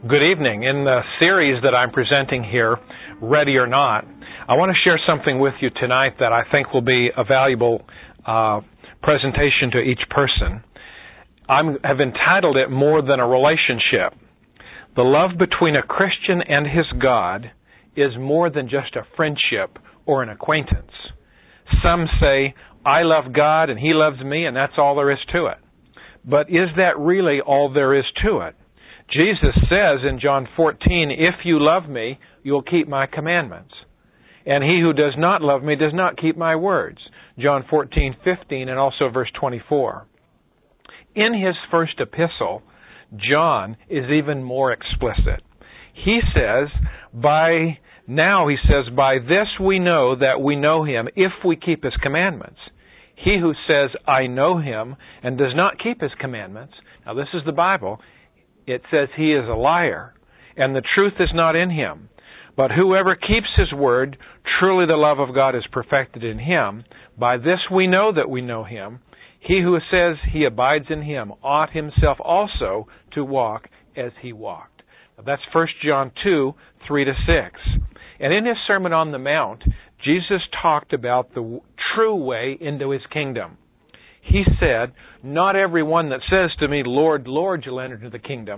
Good evening. In the series that I'm presenting here, Ready or Not, I want to share something with you tonight that I think will be a valuable presentation to each person. I have entitled it More Than a Relationship. The love between a Christian and his God is more than just a friendship or an acquaintance. Some say, I love God and He loves me, and that's all there is to it. But is that really all there is to it? Jesus says in John 14, if you love me, you'll keep my commandments. And he who does not love me does not keep my words. John 14:15 and also verse 24. In his first epistle, John is even more explicit. He says, by this we know that we know him if we keep his commandments. He who says, I know him, and does not keep his commandments, now this is the Bible, it says he is a liar, and the truth is not in him. But whoever keeps his word, truly the love of God is perfected in him. By this we know that we know him. He who says he abides in him ought himself also to walk as he walked. Now that's 1 John 2, 3-6. And in his Sermon on the Mount, Jesus talked about the true way into his kingdom. He said, not everyone that says to me, Lord, Lord, shall enter into the kingdom,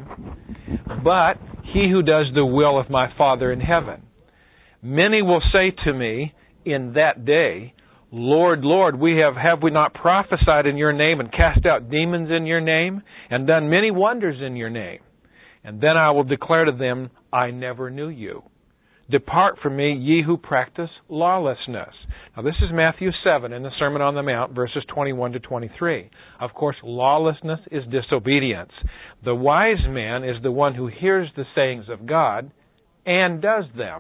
but he who does the will of my Father in heaven. Many will say to me in that day, Lord, Lord, have we not prophesied in your name and cast out demons in your name and done many wonders in your name? And then I will declare to them, I never knew you. Depart from me, ye who practice lawlessness. Now this is Matthew 7 in the Sermon on the Mount, verses 21-23. Of course, lawlessness is disobedience. The wise man is the one who hears the sayings of God and does them.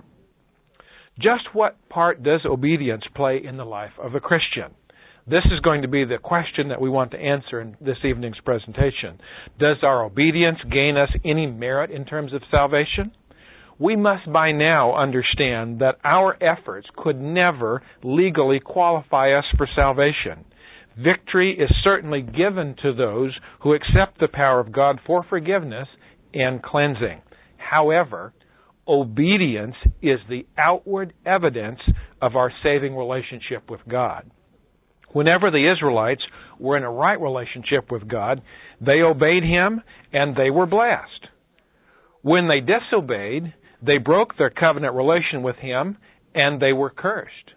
Just what part does obedience play in the life of a Christian? This is going to be the question that we want to answer in this evening's presentation. Does our obedience gain us any merit in terms of salvation? We must by now understand that our efforts could never legally qualify us for salvation. Victory is certainly given to those who accept the power of God for forgiveness and cleansing. However, obedience is the outward evidence of our saving relationship with God. Whenever the Israelites were in a right relationship with God, they obeyed Him and they were blessed. When they disobeyed, they broke their covenant relation with Him, and they were cursed.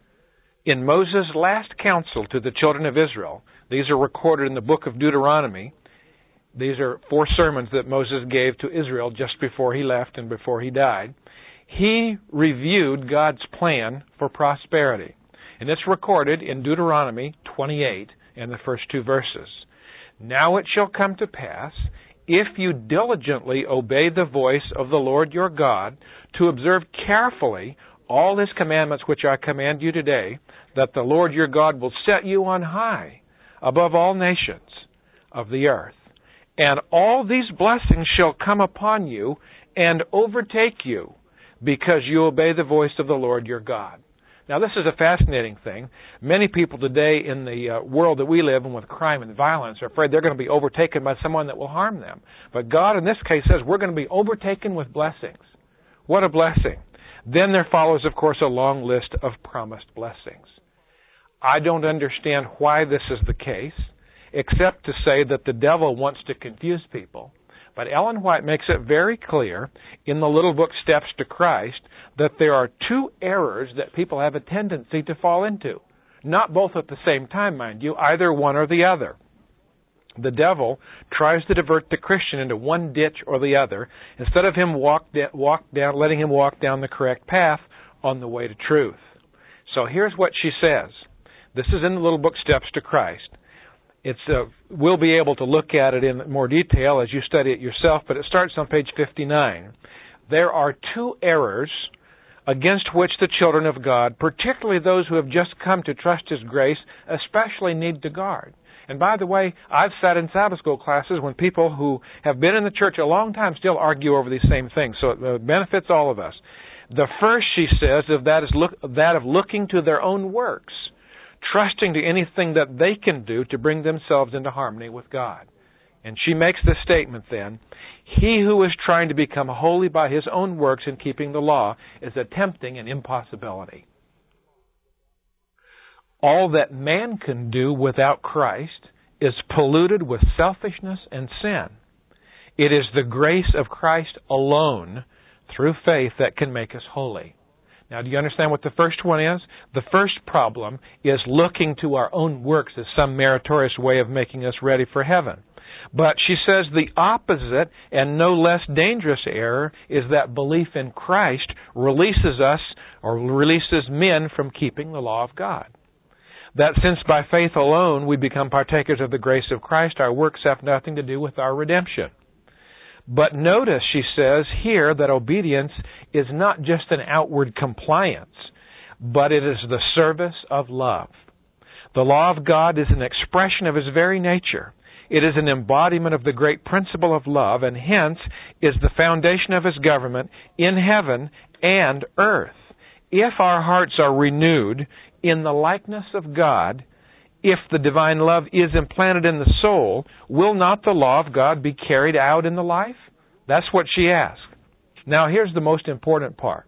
In Moses' last counsel to the children of Israel, these are recorded in the book of Deuteronomy. These are 4 sermons that Moses gave to Israel just before he left and before he died. He reviewed God's plan for prosperity. And it's recorded in Deuteronomy 28 and the first 2 verses. Now it shall come to pass, if you diligently obey the voice of the Lord your God, to observe carefully all His commandments which I command you today, that the Lord your God will set you on high above all nations of the earth. And all these blessings shall come upon you and overtake you, because you obey the voice of the Lord your God. Now, this is a fascinating thing. Many people today in the world that we live in with crime and violence are afraid they're going to be overtaken by someone that will harm them. But God, in this case, says we're going to be overtaken with blessings. What a blessing. Then there follows, of course, a long list of promised blessings. I don't understand why this is the case, except to say that the devil wants to confuse people. But Ellen White makes it very clear in the little book Steps to Christ that there are 2 errors that people have a tendency to fall into. Not both at the same time, mind you, either one or the other. The devil tries to divert the Christian into one ditch or the other instead of letting him walk down the correct path on the way to truth. So here's what she says. This is in the little book Steps to Christ. We'll be able to look at it in more detail as you study it yourself, but it starts on page 59. There are 2 errors against which the children of God, particularly those who have just come to trust His grace, especially need to guard. And by the way, I've sat in Sabbath school classes when people who have been in the church a long time still argue over these same things, so it benefits all of us. The first, she says, is that of looking to their own works, trusting to anything that they can do to bring themselves into harmony with God. And she makes this statement then, he who is trying to become holy by his own works in keeping the law is attempting an impossibility. All that man can do without Christ is polluted with selfishness and sin. It is the grace of Christ alone, through faith, that can make us holy. Now, do you understand what the first one is? The first problem is looking to our own works as some meritorious way of making us ready for heaven. But she says the opposite and no less dangerous error is that belief in Christ releases us or releases men from keeping the law of God. That since by faith alone we become partakers of the grace of Christ, our works have nothing to do with our redemption. But notice, she says here, that obedience is not just an outward compliance, but it is the service of love. The law of God is an expression of His very nature. It is an embodiment of the great principle of love, and hence is the foundation of His government in heaven and earth. If our hearts are renewed in the likeness of God, if the divine love is implanted in the soul, will not the law of God be carried out in the life? That's what she asked. Now here's the most important part.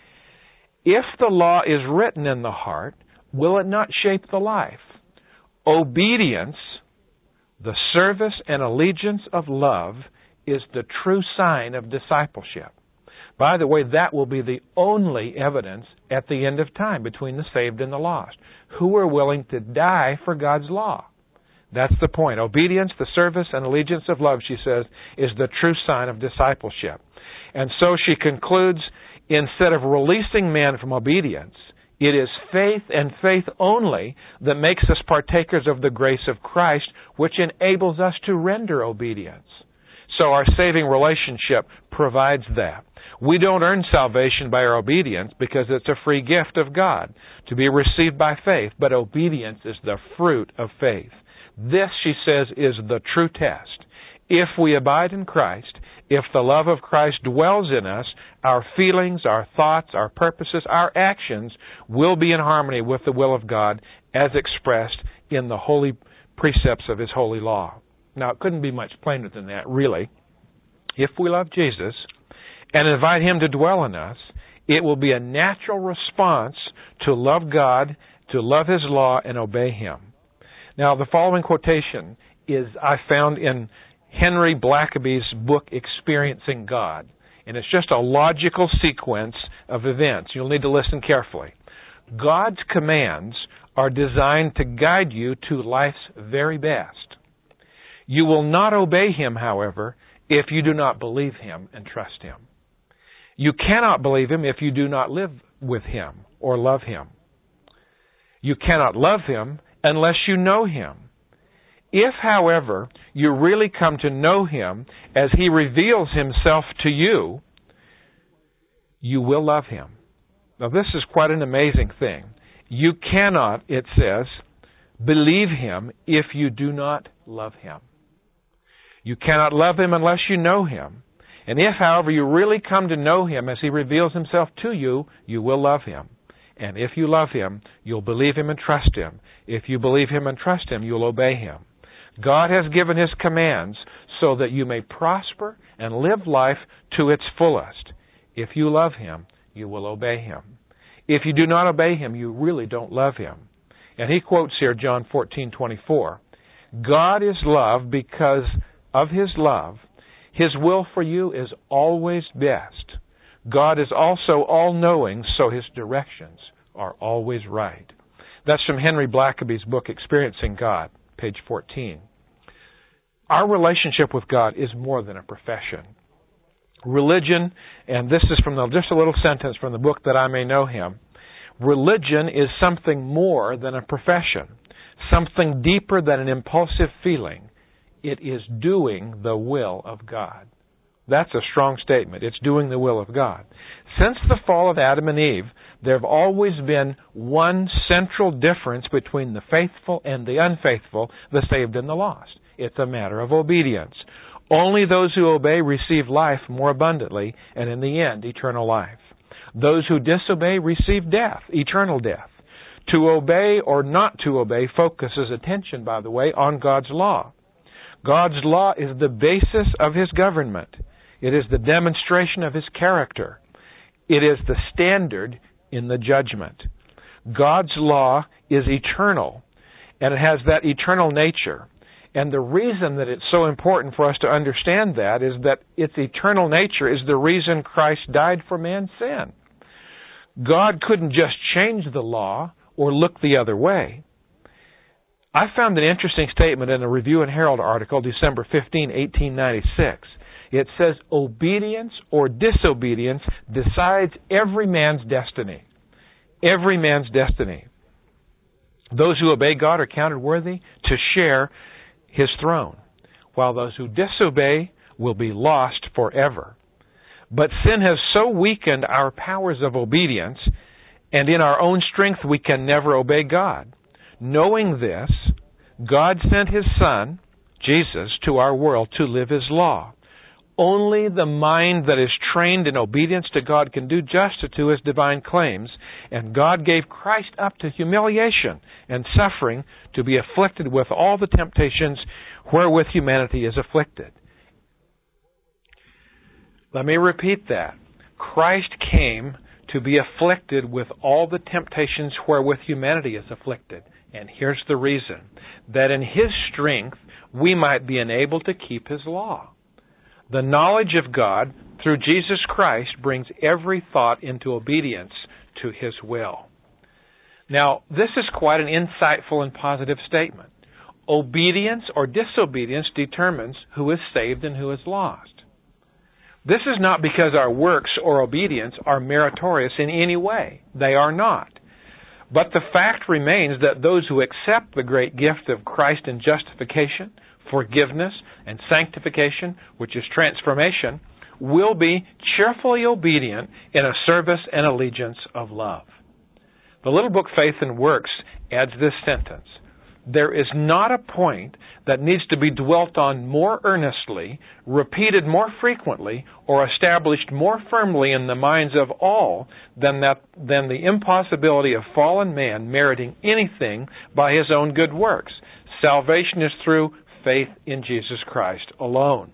If the law is written in the heart, will it not shape the life? Obedience, the service and allegiance of love, is the true sign of discipleship. By the way, that will be the only evidence at the end of time between the saved and the lost, who are willing to die for God's law. That's the point. Obedience, the service, and allegiance of love, she says, is the true sign of discipleship. And so she concludes, instead of releasing man from obedience, it is faith and faith only that makes us partakers of the grace of Christ, which enables us to render obedience. So our saving relationship provides that. We don't earn salvation by our obedience because it's a free gift of God to be received by faith, but obedience is the fruit of faith. This, she says, is the true test. If we abide in Christ, if the love of Christ dwells in us, our feelings, our thoughts, our purposes, our actions will be in harmony with the will of God as expressed in the holy precepts of His holy law. Now, it couldn't be much plainer than that, really. If we love Jesus and invite Him to dwell in us, it will be a natural response to love God, to love His law, and obey Him. Now, the following quotation I found in Henry Blackaby's book, Experiencing God. And it's just a logical sequence of events. You'll need to listen carefully. God's commands are designed to guide you to life's very best. You will not obey Him, however, if you do not believe Him and trust Him. You cannot believe Him if you do not live with Him or love Him. You cannot love Him unless you know Him. If, however, you really come to know Him as He reveals Himself to you, you will love Him. Now, this is quite an amazing thing. You cannot, it says, believe Him if you do not love Him. You cannot love Him unless you know Him. And if, however, you really come to know Him as He reveals Himself to you, you will love Him. And if you love Him, you'll believe Him and trust Him. If you believe Him and trust Him, you'll obey Him. God has given His commands so that you may prosper and live life to its fullest. If you love Him, you will obey Him. If you do not obey Him, you really don't love Him. And he quotes here John 14:24. God is love because of His love. His will for you is always best. God is also all-knowing, so His directions are always right. That's from Henry Blackaby's book, Experiencing God, page 14. Our relationship with God is more than a profession. Religion, and this is from just a little sentence from the book That I May Know Him, religion is something more than a profession, something deeper than an impulsive feeling. It is doing the will of God. That's a strong statement. It's doing the will of God. Since the fall of Adam and Eve, there have always been one central difference between the faithful and the unfaithful, the saved and the lost. It's a matter of obedience. Only those who obey receive life more abundantly, and in the end, eternal life. Those who disobey receive death, eternal death. To obey or not to obey focuses attention, by the way, on God's law. God's law is the basis of His government. It is the demonstration of His character. It is the standard in the judgment. God's law is eternal, and it has that eternal nature. And the reason that it's so important for us to understand that is that its eternal nature is the reason Christ died for man's sin. God couldn't just change the law or look the other way. I found an interesting statement in a Review and Herald article, December 15, 1896. It says, obedience or disobedience decides every man's destiny. Every man's destiny. Those who obey God are counted worthy to share His throne, while those who disobey will be lost forever. But sin has so weakened our powers of obedience, and in our own strength we can never obey God. Knowing this, God sent His Son, Jesus, to our world to live His law. Only the mind that is trained in obedience to God can do justice to His divine claims, and God gave Christ up to humiliation and suffering to be afflicted with all the temptations wherewith humanity is afflicted. Let me repeat that. Christ came to be afflicted with all the temptations wherewith humanity is afflicted. And here's the reason. That in His strength we might be enabled to keep His law. The knowledge of God through Jesus Christ brings every thought into obedience to His will. Now, this is quite an insightful and positive statement. Obedience or disobedience determines who is saved and who is lost. This is not because our works or obedience are meritorious in any way. They are not. But the fact remains that those who accept the great gift of Christ in justification, forgiveness, and sanctification, which is transformation, will be cheerfully obedient in a service and allegiance of love. The little book Faith and Works adds this sentence: there is not a point that needs to be dwelt on more earnestly, repeated more frequently, or established more firmly in the minds of all than the impossibility of fallen man meriting anything by his own good works. Salvation is through faith in Jesus Christ alone.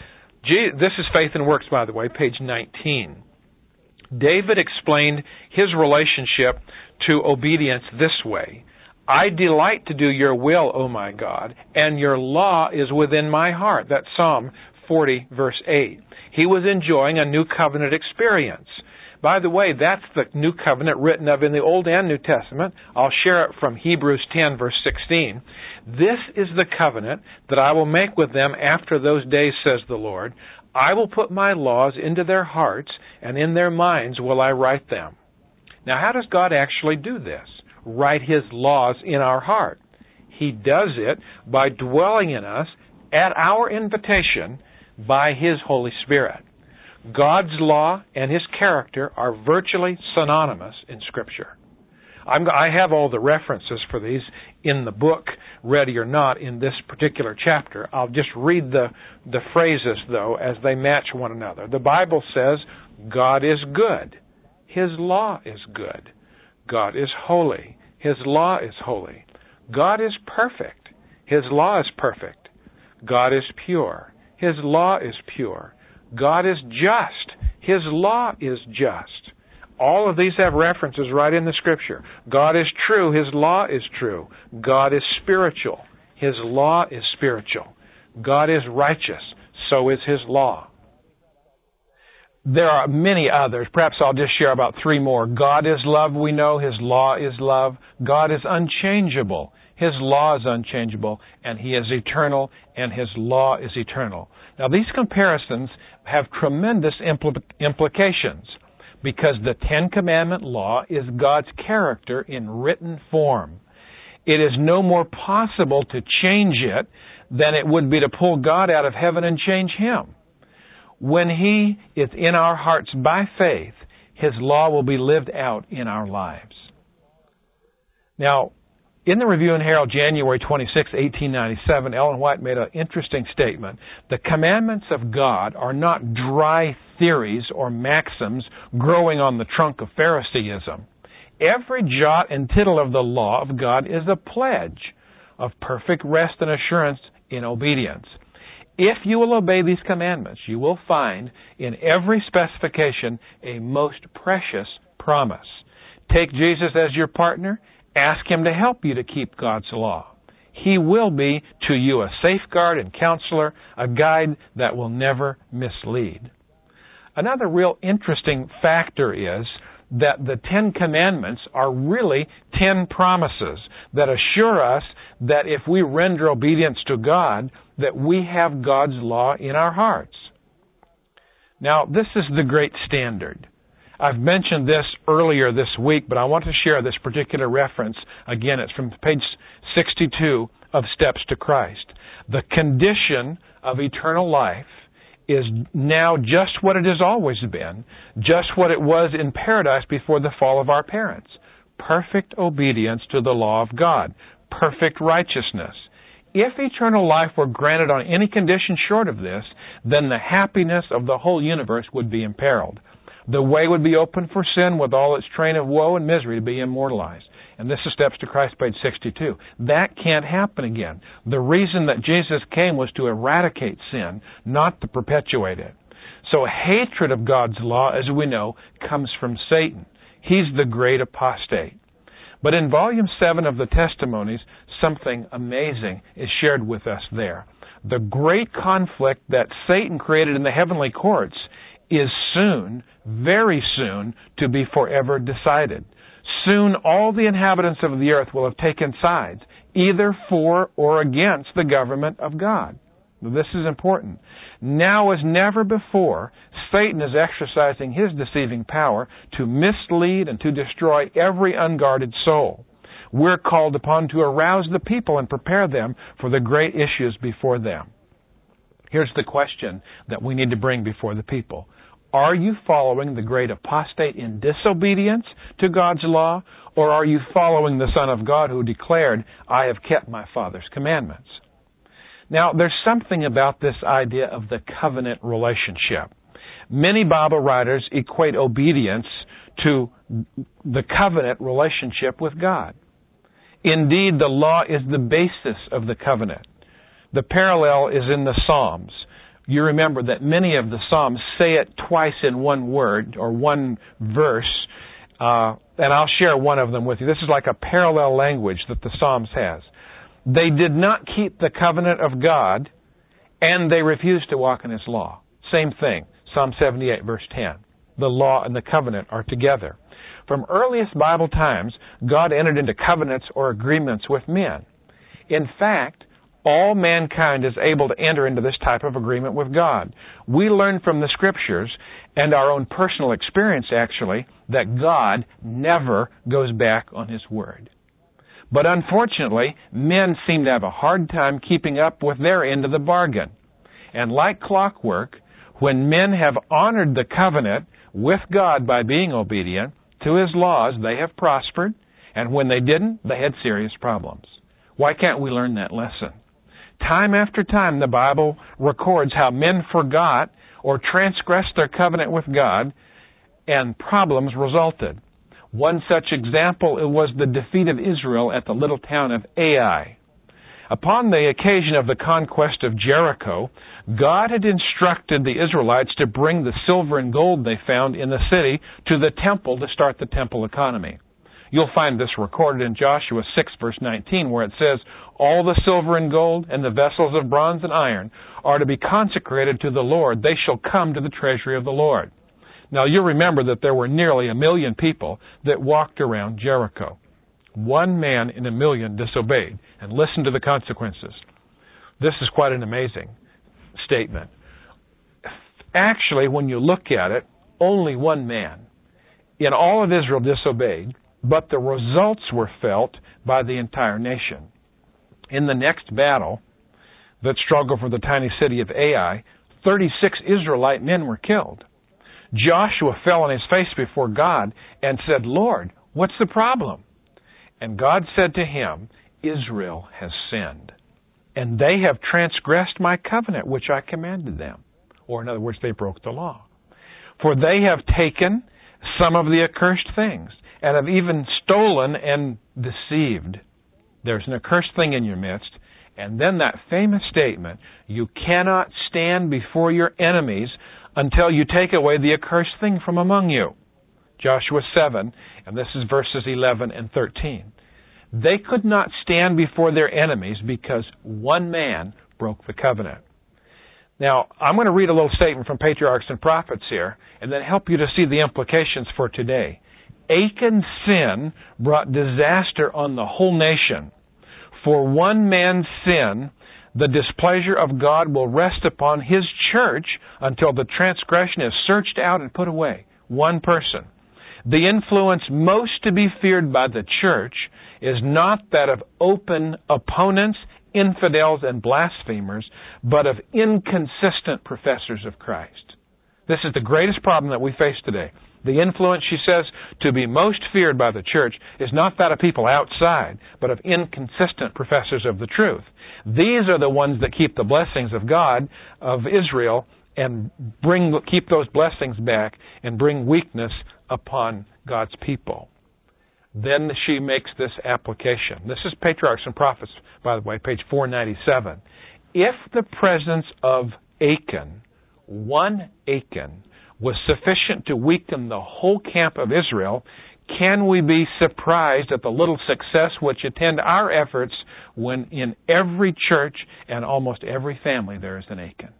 This is Faith and Works, by the way, page 19. David explained his relationship to obedience this way: I delight to do your will, O my God, and your law is within my heart. That's Psalm 40, verse 8. He was enjoying a new covenant experience. By the way, that's the new covenant written of in the Old and New Testament. I'll share it from Hebrews 10, verse 16. This is the covenant that I will make with them after those days, says the Lord. I will put my laws into their hearts, and in their minds will I write them. Now, how does God actually do this? Write His laws in our heart. He does it by dwelling in us at our invitation by His Holy Spirit. God's law and His character are virtually synonymous in Scripture. I have all the references for these in the book, Ready or Not, in this particular chapter. I'll just read the phrases, though, as they match one another. The Bible says, God is good. His law is good. God is holy. His law is holy. God is perfect. His law is perfect. God is pure. His law is pure. God is just. His law is just. All of these have references right in the Scripture. God is true. His law is true. God is spiritual. His law is spiritual. God is righteous. So is His law. There are many others. Perhaps I'll just share about three more. God is love, we know. His law is love. God is unchangeable. His law is unchangeable. And He is eternal, and His law is eternal. Now, these comparisons have tremendous implications, because the Ten Commandment law is God's character in written form. It is no more possible to change it than it would be to pull God out of heaven and change Him. When He is in our hearts by faith, His law will be lived out in our lives. Now, in the Review and Herald, January 26, 1897, Ellen White made an interesting statement. The commandments of God are not dry theories or maxims growing on the trunk of Phariseeism. Every jot and tittle of the law of God is a pledge of perfect rest and assurance in obedience. If you will obey these commandments, you will find in every specification a most precious promise. Take Jesus as your partner. Ask Him to help you to keep God's law. He will be to you a safeguard and counselor, a guide that will never mislead. Another real interesting factor is that the 10 Commandments are really 10 promises that assure us that if we render obedience to God, that we have God's law in our hearts. Now, this is the great standard. I've mentioned this earlier this week, but I want to share this particular reference. Again, it's from page 62 of Steps to Christ. The condition of eternal life is now just what it has always been, just what it was in paradise before the fall of our parents. Perfect obedience to the law of God. Perfect righteousness. If eternal life were granted on any condition short of this, then the happiness of the whole universe would be imperiled. The way would be open for sin with all its train of woe and misery to be immortalized. And this is Steps to Christ, page 62. That can't happen again. The reason that Jesus came was to eradicate sin, not to perpetuate it. So hatred of God's law, as we know, comes from Satan. He's the great apostate. But in Volume 7 of the Testimonies, something amazing is shared with us there. The great conflict that Satan created in the heavenly courts is soon, very soon, to be forever decided. Soon all the inhabitants of the earth will have taken sides, either for or against the government of God. This is important. Now as never before, Satan is exercising his deceiving power to mislead and to destroy every unguarded soul. We're called upon to arouse the people and prepare them for the great issues before them. Here's the question that we need to bring before the people. Are you following the great apostate in disobedience to God's law, or are you following the Son of God who declared, I have kept my Father's commandments? Now, there's something about this idea of the covenant relationship. Many Bible writers equate obedience to the covenant relationship with God. Indeed, the law is the basis of the covenant. The parallel is in the Psalms. You remember that many of the Psalms say it twice in one word or one verse, and I'll share one of them with you. This is like a parallel language that the Psalms has. They did not keep the covenant of God, and they refused to walk in His law. Same thing, Psalm 78, verse 10. The law and the covenant are together. From earliest Bible times, God entered into covenants or agreements with men. In fact, all mankind is able to enter into this type of agreement with God. We learn from the Scriptures and our own personal experience, actually, that God never goes back on His word. But unfortunately, men seem to have a hard time keeping up with their end of the bargain. And like clockwork, when men have honored the covenant with God by being obedient to His laws, they have prospered, and when they didn't, they had serious problems. Why can't we learn that lesson? Time after time, the Bible records how men forgot or transgressed their covenant with God, and problems resulted. One such example was the defeat of Israel at the little town of Ai. Upon the occasion of the conquest of Jericho, God had instructed the Israelites to bring the silver and gold they found in the city to the temple to start the temple economy. You'll find this recorded in Joshua 6, verse 19, where it says, all the silver and gold and the vessels of bronze and iron are to be consecrated to the Lord. They shall come to the treasury of the Lord. Now, you remember that there were nearly 1 million people that walked around Jericho. 1 man in 1 million disobeyed. And listen to the consequences. This is quite an amazing statement. Actually, when you look at it, only 1 man in all of Israel disobeyed, but the results were felt by the entire nation. In the next battle that struggled for the tiny city of Ai, 36 Israelite men were killed. Joshua fell on his face before God and said, Lord, what's the problem? And God said to him, Israel has sinned, and they have transgressed my covenant which I commanded them. Or in other words, they broke the law. For they have taken some of the accursed things, and have even stolen and deceived. There's an accursed thing in your midst, And then that famous statement, you cannot stand before your enemies until you take away the accursed thing from among you. Joshua 7, and this is verses 11 and 13. They could not stand before their enemies because one man broke the covenant. Now, I'm going to read a little statement from Patriarchs and Prophets here, and then help you to see the implications for today. Achan's sin brought disaster on the whole nation. For one man's sin, the displeasure of God will rest upon His church until the transgression is searched out and put away. One person. The influence most to be feared by the church is not that of open opponents, infidels, and blasphemers, but of inconsistent professors of Christ. This is the greatest problem that we face today. The influence, she says, to be most feared by the church is not that of people outside, but of inconsistent professors of the truth. These are the ones that keep the blessings of God, of Israel, and keep those blessings back and bring weakness upon God's people. Then she makes this application. This is Patriarchs and Prophets, by the way, page 497. If the presence of Achan, one Achan, was sufficient to weaken the whole camp of Israel, can we be surprised at the little success which attend our efforts when in every church and almost every family there is an Achan?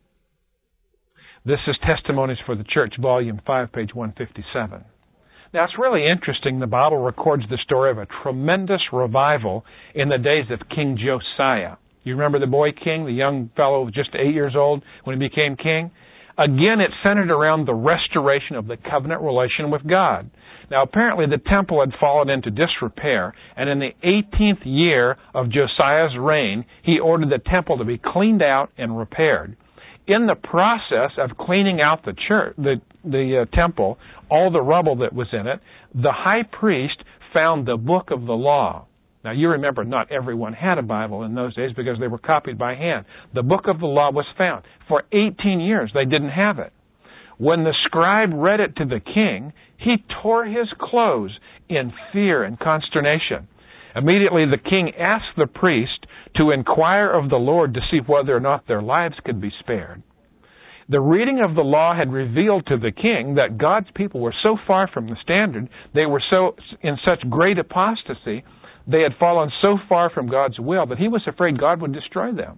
This is Testimonies for the Church, volume 5, page 157. Now, it's really interesting. The Bible records the story of a tremendous revival in the days of King Josiah. You remember the boy king, the young fellow just 8 years old when he became king? Again, it centered around the restoration of the covenant relation with God. Now, apparently the temple had fallen into disrepair, and in the 18th year of Josiah's reign, he ordered the temple to be cleaned out and repaired. In the process of cleaning out the church, the temple, all the rubble that was in it, the high priest found the book of the law. Now, you remember not everyone had a Bible in those days because they were copied by hand. The book of the law was found. For 18 years, they didn't have it. When the scribe read it to the king, he tore his clothes in fear and consternation. Immediately, the king asked the priest to inquire of the Lord to see whether or not their lives could be spared. The reading of the law had revealed to the king that God's people were so far from the standard, they were so in such great apostasy, they had fallen so far from God's will that he was afraid God would destroy them.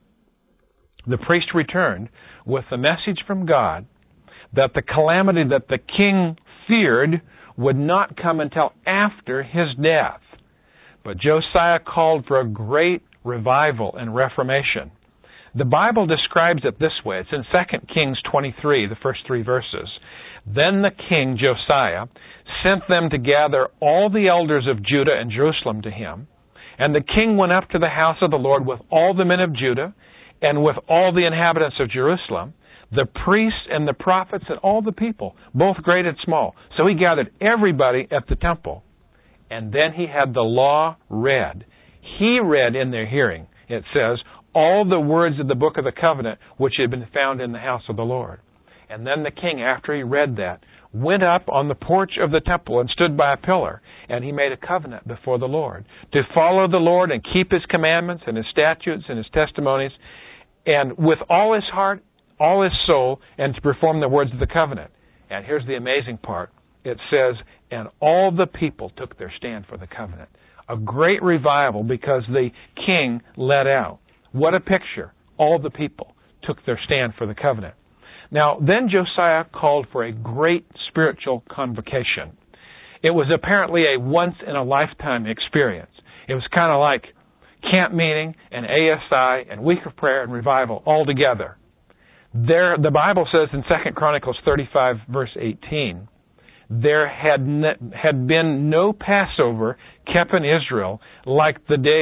The priest returned with the message from God that the calamity that the king feared would not come until after his death. But Josiah called for a great revival and reformation. The Bible describes it this way. It's in 2 Kings 23, the first 3 verses. Then the king, Josiah, sent them to gather all the elders of Judah and Jerusalem to him. And the king went up to the house of the Lord with all the men of Judah and with all the inhabitants of Jerusalem, the priests and the prophets and all the people, both great and small. So he gathered everybody at the temple. And then he had the law read. He read in their hearing, it says, all the words of the book of the covenant which had been found in the house of the Lord. And then the king, after he read that, went up on the porch of the temple and stood by a pillar, and he made a covenant before the Lord to follow the Lord and keep His commandments and His statutes and His testimonies, and with all his heart, all his soul, and to perform the words of the covenant. And here's the amazing part. It says, and all the people took their stand for the covenant. A great revival because the king led out. What a picture. All the people took their stand for the covenant. Now, then Josiah called for a great spiritual convocation. It was apparently a once-in-a-lifetime experience. It was kind of like camp meeting and ASI and week of prayer and revival all together. There, the Bible says in 2 Chronicles 35, verse 18, there had been no Passover kept in Israel like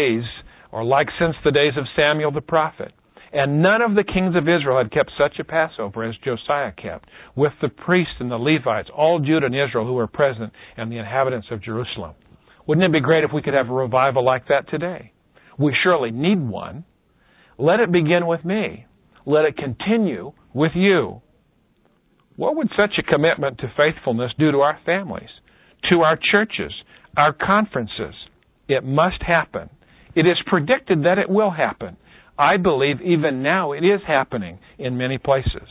since the days of Samuel the prophet. And none of the kings of Israel had kept such a Passover as Josiah kept, with the priests and the Levites, all Judah and Israel who were present, and the inhabitants of Jerusalem. Wouldn't it be great if we could have a revival like that today? We surely need one. Let it begin with me. Let it continue with you. What would such a commitment to faithfulness do to our families, to our churches, our conferences? It must happen. It is predicted that it will happen. I believe even now it is happening in many places.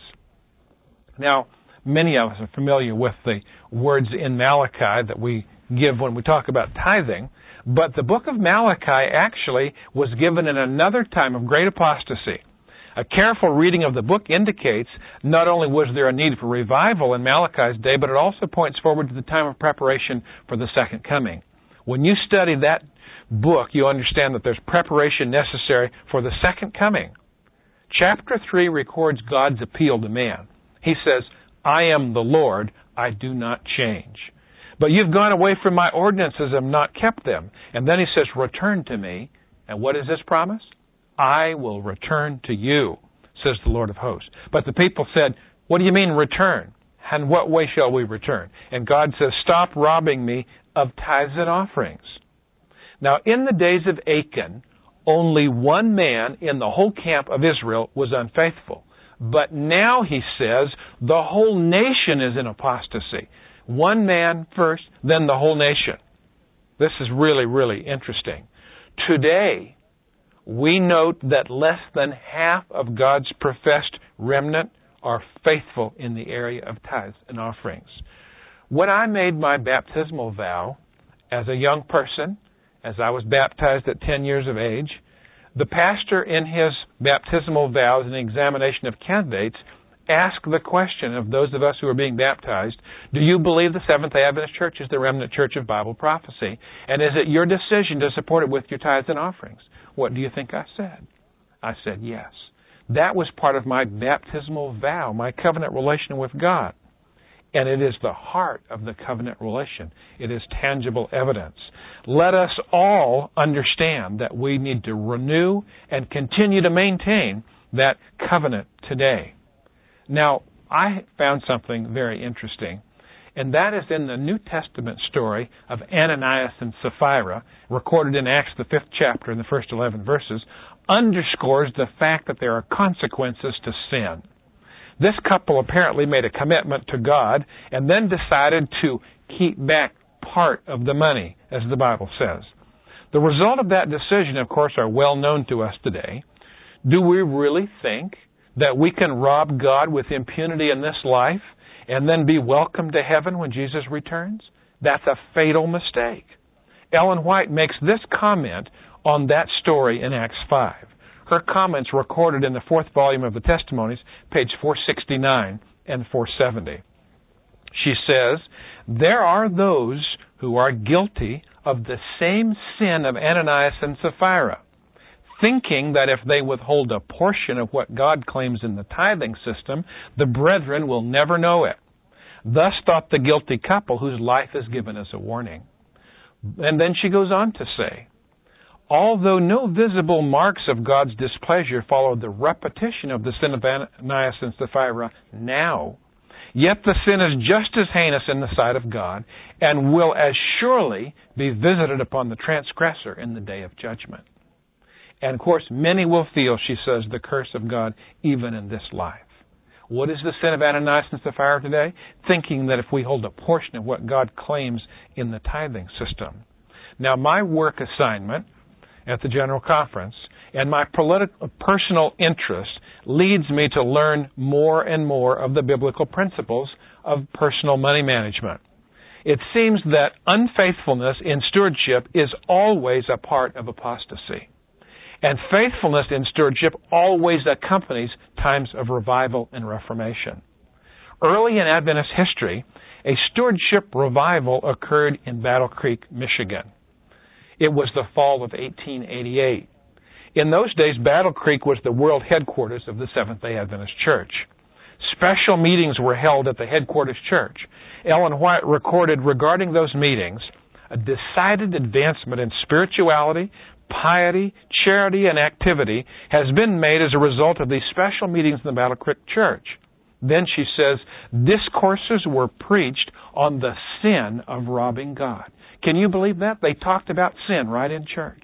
Now, many of us are familiar with the words in Malachi that we give when we talk about tithing, but the book of Malachi actually was given in another time of great apostasy. A careful reading of the book indicates not only was there a need for revival in Malachi's day, but it also points forward to the time of preparation for the second coming. When you study that book, you understand that there's preparation necessary for the second coming. Chapter 3 records God's appeal to man. He says, I am the Lord, I do not change. But you've gone away from my ordinances and have not kept them. And then he says, return to me. And what is this promise? I will return to you, says the Lord of hosts. But the people said, what do you mean return? And what way shall we return? And God says, stop robbing me of tithes and offerings. Now, in the days of Achan, only one man in the whole camp of Israel was unfaithful. But now, he says, the whole nation is in apostasy. One man first, then the whole nation. This is really, really interesting. Today, we note that less than half of God's professed remnant are faithful in the area of tithes and offerings. When I made my baptismal vow as a young person, as I was baptized at 10 years of age, the pastor in his baptismal vows and examination of candidates asked the question of those of us who are being baptized, do you believe the Seventh-day Adventist Church is the remnant church of Bible prophecy? And is it your decision to support it with your tithes and offerings? What do you think I said? I said yes. That was part of my baptismal vow, my covenant relation with God. And it is the heart of the covenant relation. It is tangible evidence. Let us all understand that we need to renew and continue to maintain that covenant today. Now, I found something very interesting, and that is in the New Testament story of Ananias and Sapphira, recorded in Acts, the 5th chapter, in the first 11 verses, underscores the fact that there are consequences to sin. This couple apparently made a commitment to God and then decided to keep back part of the money, as the Bible says. The result of that decision, of course, are well known to us today. Do we really think that we can rob God with impunity in this life and then be welcomed to heaven when Jesus returns? That's a fatal mistake. Ellen White makes this comment on that story in Acts 5. Her comments recorded in the 4th volume of the Testimonies, page 469 and 470. She says, there are those who are guilty of the same sin of Ananias and Sapphira, thinking that if they withhold a portion of what God claims in the tithing system, the brethren will never know it. Thus thought the guilty couple whose life is given as a warning. And then she goes on to say, although no visible marks of God's displeasure follow the repetition of the sin of Ananias and Sapphira now, yet the sin is just as heinous in the sight of God and will as surely be visited upon the transgressor in the day of judgment. And of course, many will feel, she says, the curse of God even in this life. What is the sin of Ananias and Sapphira today? Thinking that if we hold a portion of what God claims in the tithing system. Now, my work assignment at the General Conference and my personal interest leads me to learn more and more of the biblical principles of personal money management. It seems that unfaithfulness in stewardship is always a part of apostasy. And faithfulness in stewardship always accompanies times of revival and reformation. Early in Adventist history, a stewardship revival occurred in Battle Creek, Michigan. It was the fall of 1888. In those days, Battle Creek was the world headquarters of the Seventh-day Adventist Church. Special meetings were held at the headquarters church. Ellen White recorded regarding those meetings a decided advancement in spirituality, piety, charity, and activity has been made as a result of these special meetings in the Battle Creek Church. Then she says, discourses were preached on the sin of robbing God. Can you believe that? They talked about sin right in church.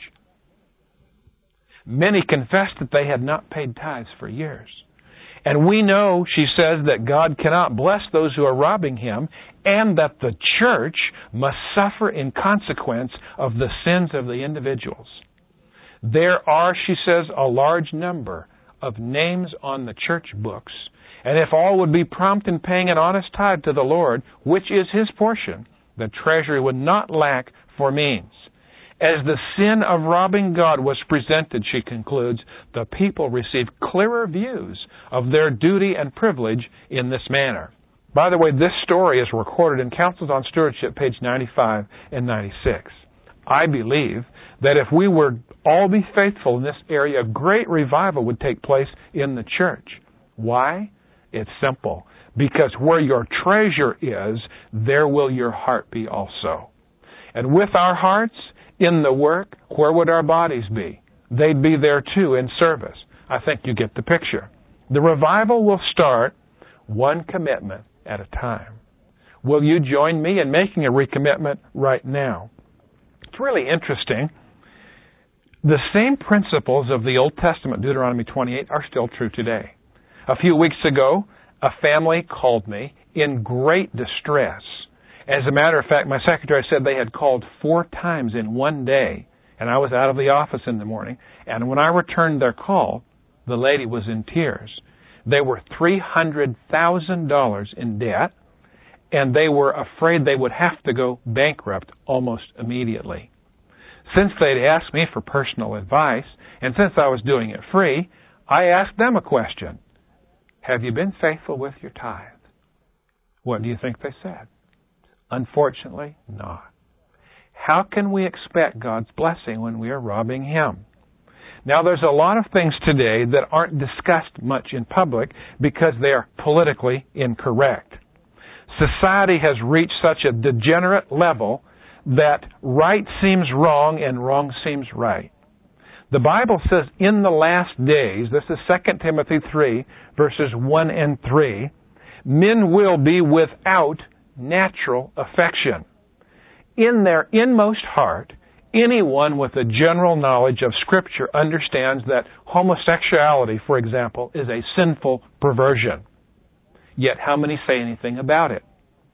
Many confessed that they had not paid tithes for years. And we know, she says, that God cannot bless those who are robbing Him, and that the church must suffer in consequence of the sins of the individuals. There are, she says, a large number of names on the church books, and if all would be prompt in paying an honest tithe to the Lord, which is His portion, the treasury would not lack for means. As the sin of robbing God was presented, she concludes, the people received clearer views of their duty and privilege in this manner. By the way, this story is recorded in Counsels on Stewardship, page 95 and 96. I believe that if we would all be faithful in this area, a great revival would take place in the church. Why? It's simple. Because where your treasure is, there will your heart be also. And with our hearts in the work, where would our bodies be? They'd be there too in service. I think you get the picture. The revival will start one commitment at a time. Will you join me in making a recommitment right now? It's really interesting. The same principles of the Old Testament, Deuteronomy 28, are still true today. A few weeks ago, a family called me in great distress. As a matter of fact, my secretary said they had called 4 times in one day, and I was out of the office in the morning. And when I returned their call, the lady was in tears. They were $300,000 in debt, and they were afraid they would have to go bankrupt almost immediately. Since they'd asked me for personal advice, and since I was doing it free, I asked them a question. Have you been faithful with your tithe? What do you think they said? Unfortunately, not. How can we expect God's blessing when we are robbing Him? Now, there's a lot of things today that aren't discussed much in public because they are politically incorrect. Society has reached such a degenerate level that right seems wrong and wrong seems right. The Bible says in the last days, this is 2 Timothy 3, verses 1 and 3, men will be without natural affection. In their inmost heart, anyone with a general knowledge of Scripture understands that homosexuality, for example, is a sinful perversion. Yet how many say anything about it?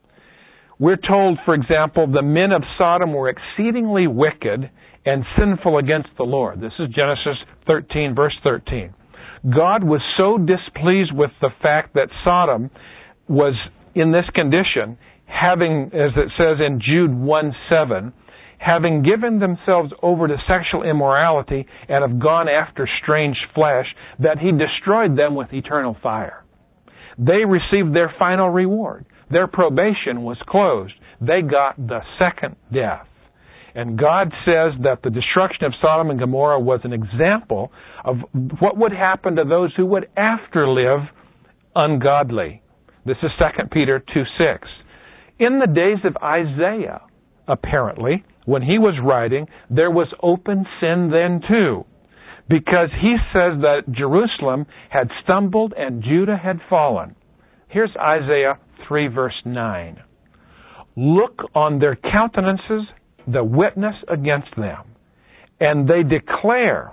We're told, for example, the men of Sodom were exceedingly wicked and sinful against the Lord. This is Genesis 13, verse 13. God was so displeased with the fact that Sodom was in this condition, having, as it says in Jude 1:7, having given themselves over to sexual immorality and have gone after strange flesh, that He destroyed them with eternal fire. They received their final reward. Their probation was closed. They got the second death. And God says that the destruction of Sodom and Gomorrah was an example of what would happen to those who would afterlive ungodly. This is 2 Peter 2:6. In the days of Isaiah, apparently, when he was writing, there was open sin then too, because he says that Jerusalem had stumbled and Judah had fallen. Here's Isaiah 3 verse 9. Look on their countenances, the witness against them, and they declare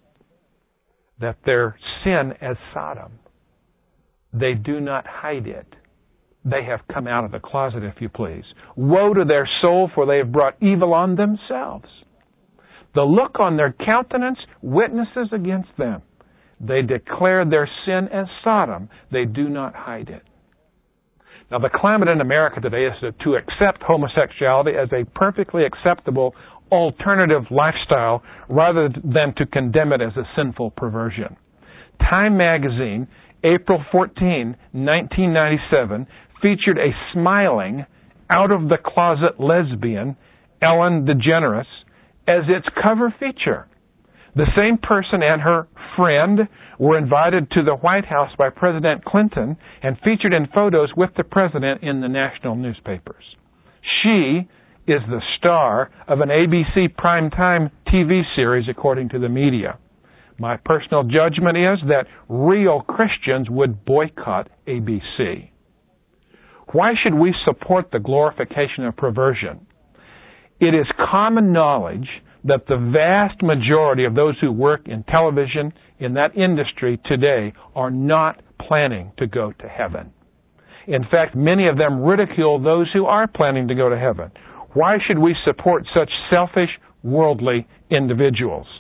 that their sin as Sodom. They do not hide it. They have come out of the closet, if you please. Woe to their soul, for they have brought evil on themselves. The look on their countenance witnesses against them. They declare their sin as Sodom. They do not hide it. Now, the climate in America today is to accept homosexuality as a perfectly acceptable alternative lifestyle rather than to condemn it as a sinful perversion. Time magazine, April 14, 1997, featured a smiling, out-of-the-closet lesbian, Ellen DeGeneres, as its cover feature. The same person and her friend were invited to the White House by President Clinton and featured in photos with the president in the national newspapers. She is the star of an ABC primetime TV series, according to the media. My personal judgment is that real Christians would boycott ABC. Why should we support the glorification of perversion? It is common knowledge that the vast majority of those who work in television, in that industry today, are not planning to go to heaven. In fact, many of them ridicule those who are planning to go to heaven. Why should we support such selfish, worldly individuals?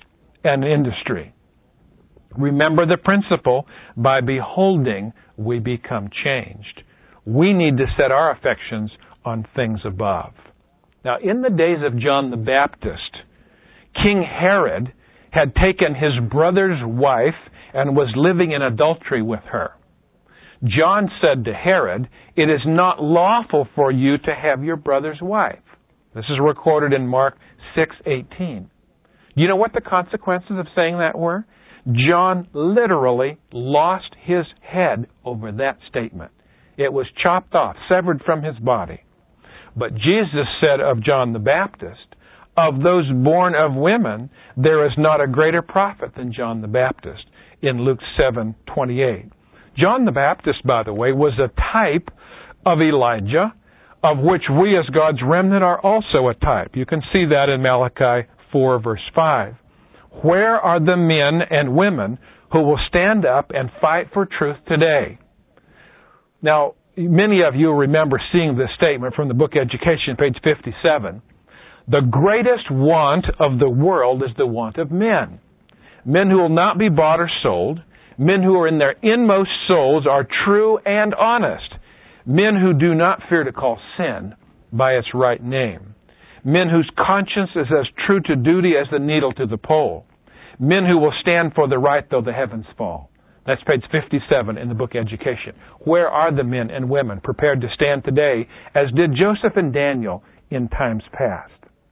and industry. Remember the principle, by beholding, we become changed. We need to set our affections on things above. Now, in the days of John the Baptist, King Herod had taken his brother's wife and was living in adultery with her. John said to Herod, "It is not lawful for you to have your brother's wife." This is recorded in Mark 6:18. You know what the consequences of saying that were? John literally lost his head over that statement. It was chopped off, severed from his body. But Jesus said of John the Baptist, "Of those born of women, there is not a greater prophet than John the Baptist," in Luke 7:28. John the Baptist, by the way, was a type of Elijah, of which we as God's remnant are also a type. You can see that in Malachi 4, verse 5. Where are the men and women who will stand up and fight for truth today? Now, many of you remember seeing this statement from the book Education, page 57. The greatest want of the world is the want of men. Men who will not be bought or sold. Men who are in their inmost souls are true and honest. Men who do not fear to call sin by its right name. Men whose conscience is as true to duty as the needle to the pole. Men who will stand for the right though the heavens fall. That's page 57 in the book Education. Where are the men and women prepared to stand today, as did Joseph and Daniel in times past?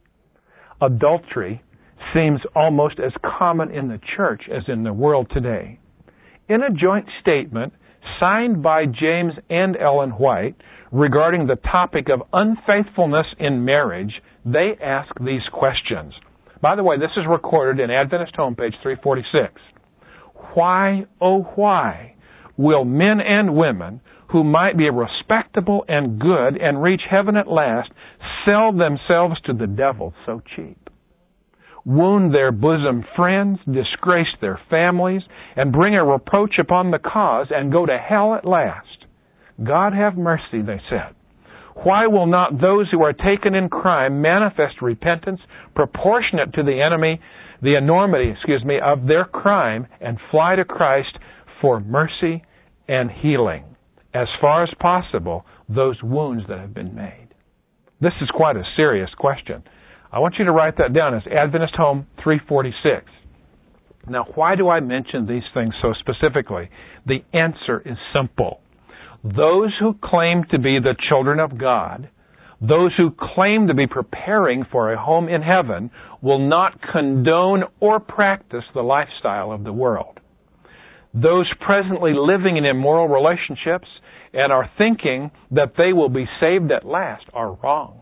Adultery seems almost as common in the church as in the world today. In a joint statement signed by James and Ellen White regarding the topic of unfaithfulness in marriage, they ask these questions. By the way, this is recorded in Adventist Home, page 346. Why, oh why, will men and women who might be respectable and good and reach heaven at last sell themselves to the devil so cheap? Wound their bosom friends, disgrace their families, and bring a reproach upon the cause and go to hell at last. God have mercy, they said. Why will not those who are taken in crime manifest repentance proportionate to the enormity of their crime and fly to Christ for mercy and healing? As far as possible, those wounds that have been made. This is quite a serious question. I want you to write that down as Adventist Home 346. Now, why do I mention these things so specifically? The answer is simple. Those who claim to be the children of God, those who claim to be preparing for a home in heaven, will not condone or practice the lifestyle of the world. Those presently living in immoral relationships and are thinking that they will be saved at last are wrong.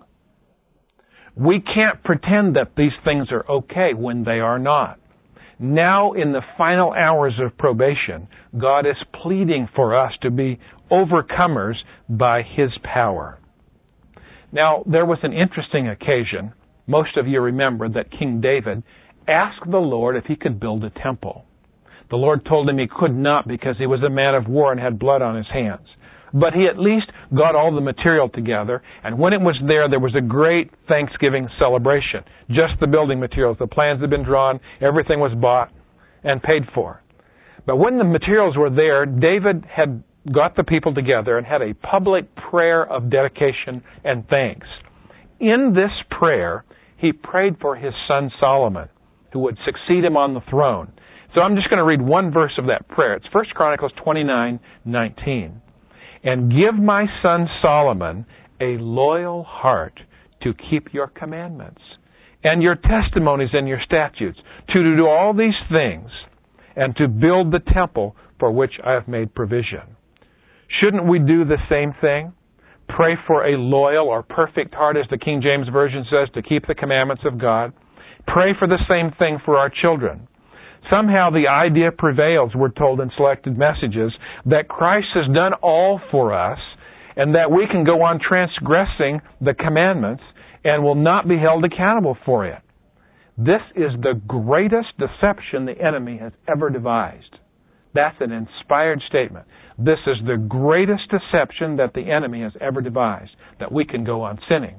We can't pretend that these things are okay when they are not. Now, in the final hours of probation, God is pleading for us to be overcomers by His power. Now, there was an interesting occasion. Most of you remember that King David asked the Lord if he could build a temple. The Lord told him he could not because he was a man of war and had blood on his hands. But he at least got all the material together, and when it was there was a great Thanksgiving celebration. Just the building materials. The plans had been drawn, everything was bought and paid for. But when the materials were there, David had got the people together and had a public prayer of dedication and thanks. In this prayer, he prayed for his son Solomon, who would succeed him on the throne. So I'm just going to read one verse of that prayer. It's 1 Chronicles 29:19. And give my son Solomon a loyal heart to keep your commandments and your testimonies and your statutes, to do all these things and to build the temple for which I have made provision. Shouldn't we do the same thing? Pray for a loyal or perfect heart, as the King James Version says, to keep the commandments of God. Pray for the same thing for our children. Somehow the idea prevails, we're told in selected messages, that Christ has done all for us and that we can go on transgressing the commandments and will not be held accountable for it. This is the greatest deception the enemy has ever devised. That's an inspired statement. This is the greatest deception that the enemy has ever devised, that we can go on sinning.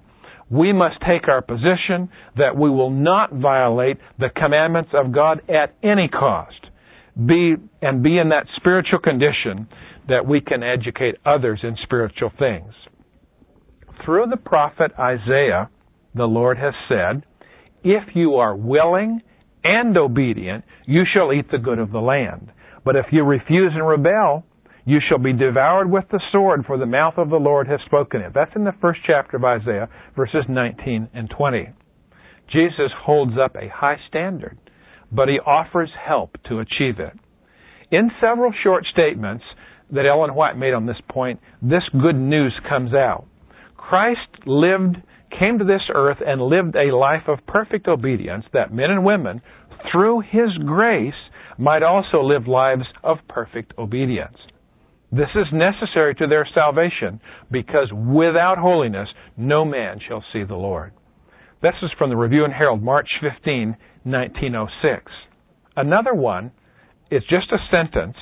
We must take our position that we will not violate the commandments of God at any cost. Be in that spiritual condition that we can educate others in spiritual things. Through the prophet Isaiah, the Lord has said, "If you are willing and obedient, you shall eat the good of the land. But if you refuse and rebel, you shall be devoured with the sword, for the mouth of the Lord has spoken it." That's in the first chapter of Isaiah, verses 19 and 20. Jesus holds up a high standard, but He offers help to achieve it. In several short statements that Ellen White made on this point, this good news comes out. Christ came to this earth and lived a life of perfect obedience that men and women, through His grace, might also live lives of perfect obedience. This is necessary to their salvation, because without holiness no man shall see the Lord. This is from the Review and Herald, March 15, 1906. Another one is just a sentence.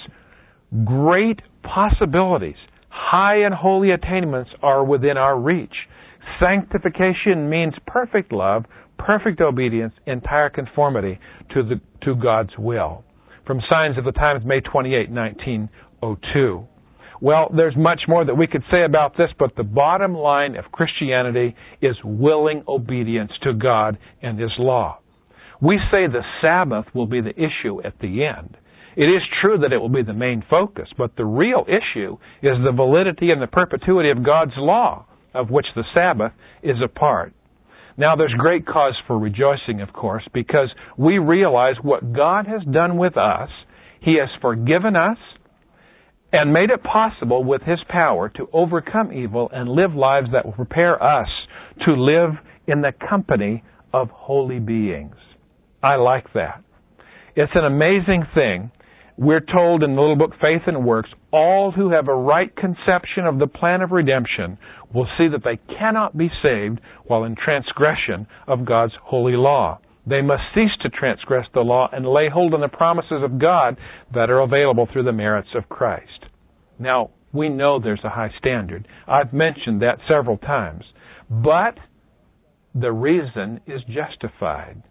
Great possibilities, high and holy attainments are within our reach. Sanctification means perfect love, perfect obedience, entire conformity to God's will. From Signs of the Times, May 28, 1902. Well, there's much more that we could say about this, but the bottom line of Christianity is willing obedience to God and His law. We say the Sabbath will be the issue at the end. It is true that it will be the main focus, but the real issue is the validity and the perpetuity of God's law, of which the Sabbath is a part. Now, there's great cause for rejoicing, of course, because we realize what God has done with us. He has forgiven us and made it possible with His power to overcome evil and live lives that will prepare us to live in the company of holy beings. I like that. It's an amazing thing. We're told in the little book Faith and Works, all who have a right conception of the plan of redemption will see that they cannot be saved while in transgression of God's holy law. They must cease to transgress the law and lay hold on the promises of God that are available through the merits of Christ. Now, we know there's a high standard. I've mentioned that several times. But the reason is justified.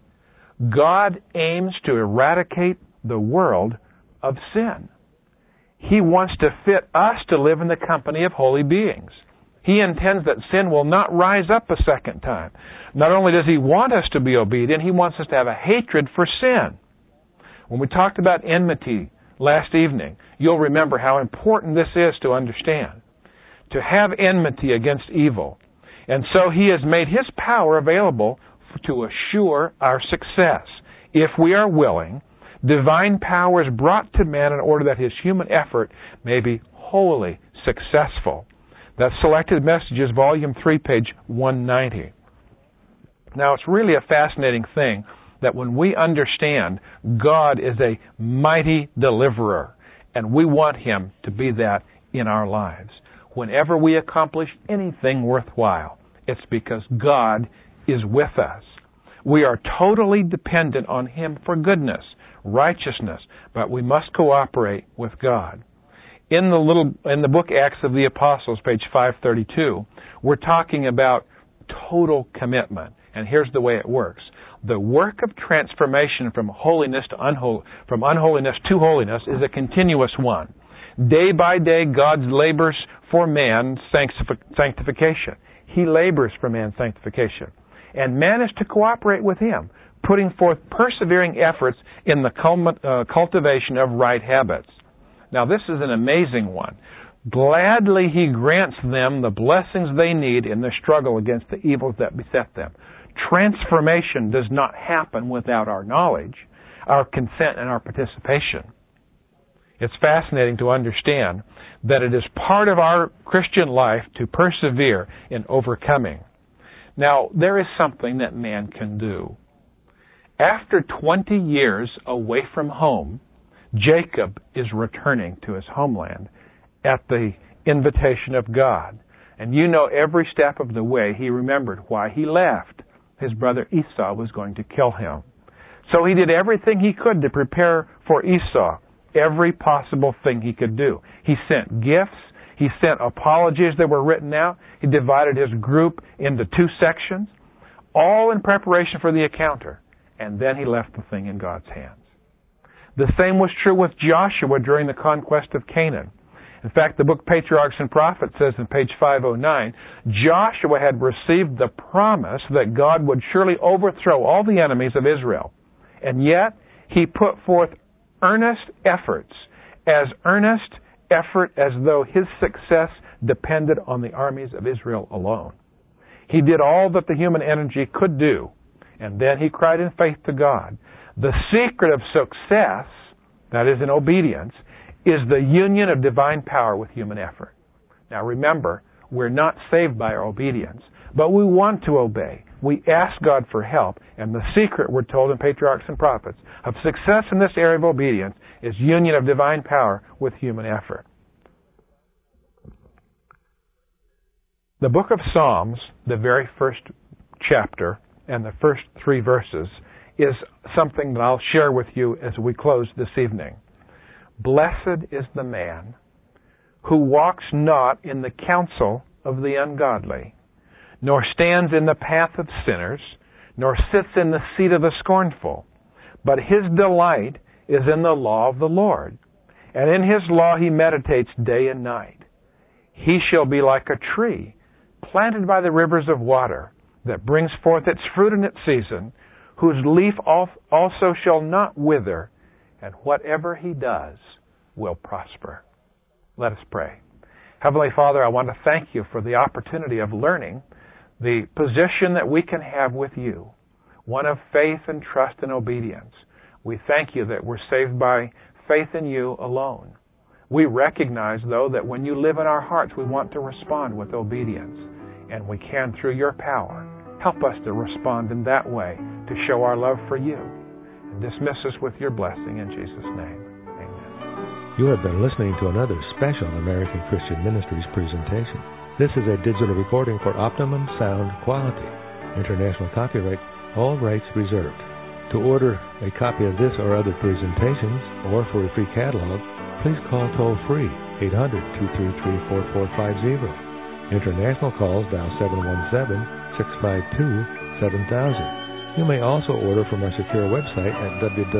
God aims to eradicate the world of sin. He wants to fit us to live in the company of holy beings. He intends that sin will not rise up a second time. Not only does He want us to be obedient, He wants us to have a hatred for sin. When we talked about enmity last evening, you'll remember how important this is to understand. To have enmity against evil. And so He has made His power available to assure our success. If we are willing, divine power is brought to man in order that his human effort may be wholly successful. That's Selected Messages, Volume 3, page 190. Now, it's really a fascinating thing that when we understand God is a mighty deliverer, and we want Him to be that in our lives. Whenever we accomplish anything worthwhile, it's because God is with us. We are totally dependent on Him for goodness, righteousness, but we must cooperate with God. In the book Acts of the Apostles, page 532, we're talking about total commitment. And here's the way it works. The work of transformation from unholiness to holiness is a continuous one. Day by day, God labors for man's sanctification. He labors for man's sanctification. And man is to cooperate with Him, putting forth persevering efforts in the cultivation of right habits. Now, this is an amazing one. Gladly He grants them the blessings they need in their struggle against the evils that beset them. Transformation does not happen without our knowledge, our consent, and our participation. It's fascinating to understand that it is part of our Christian life to persevere in overcoming. Now, there is something that man can do. After 20 years away from home, Jacob is returning to his homeland at the invitation of God. And you know every step of the way he remembered why he left. His brother Esau was going to kill him. So he did everything he could to prepare for Esau, every possible thing he could do. He sent gifts. He sent apologies that were written out. He divided his group into 2 sections, all in preparation for the encounter. And then he left the thing in God's hands. The same was true with Joshua during the conquest of Canaan. In fact, the book Patriarchs and Prophets says in page 509, Joshua had received the promise that God would surely overthrow all the enemies of Israel. And yet, he put forth earnest efforts, as earnest effort as though his success depended on the armies of Israel alone. He did all that the human energy could do, and then he cried in faith to God. The secret of success, that is in obedience, is the union of divine power with human effort. Now remember, we're not saved by our obedience, but we want to obey. We ask God for help, and the secret, we're told in Patriarchs and Prophets, of success in this area of obedience is union of divine power with human effort. The book of Psalms, the very first chapter and the first 3 verses, is something that I'll share with you as we close this evening. Blessed is the man who walks not in the counsel of the ungodly, nor stands in the path of sinners, nor sits in the seat of the scornful. But his delight is in the law of the Lord, and in his law he meditates day and night. He shall be like a tree planted by the rivers of water, that brings forth its fruit in its season, whose leaf also shall not wither, and whatever he does will prosper. Let us pray. Heavenly Father, I want to thank you for the opportunity of learning the position that we can have with you, one of faith and trust and obedience. We thank you that we're saved by faith in you alone. We recognize, though, that when you live in our hearts, we want to respond with obedience, and we can through your power. Help us to respond in that way, to show our love for you. And dismiss us with your blessing in Jesus' name. Amen. You have been listening to another special American Christian Ministries presentation. This is a digital recording for optimum sound quality. International copyright, all rights reserved. To order a copy of this or other presentations, or for a free catalog, please call toll-free 800-233-4450. International calls dial 717-652-7000. You may also order from our secure website at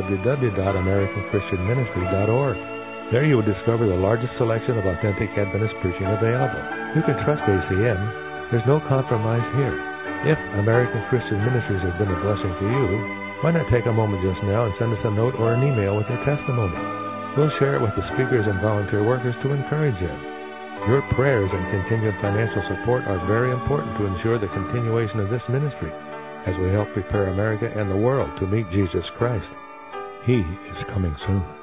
www.americanchristianministry.org. There you will discover the largest selection of authentic Adventist preaching available. You can trust ACM. There's no compromise here. If American Christian Ministries has been a blessing to you, why not take a moment just now and send us a note or an email with your testimony? We'll share it with the speakers and volunteer workers to encourage them. Your prayers and continued financial support are very important to ensure the continuation of this ministry as we help prepare America and the world to meet Jesus Christ. He is coming soon.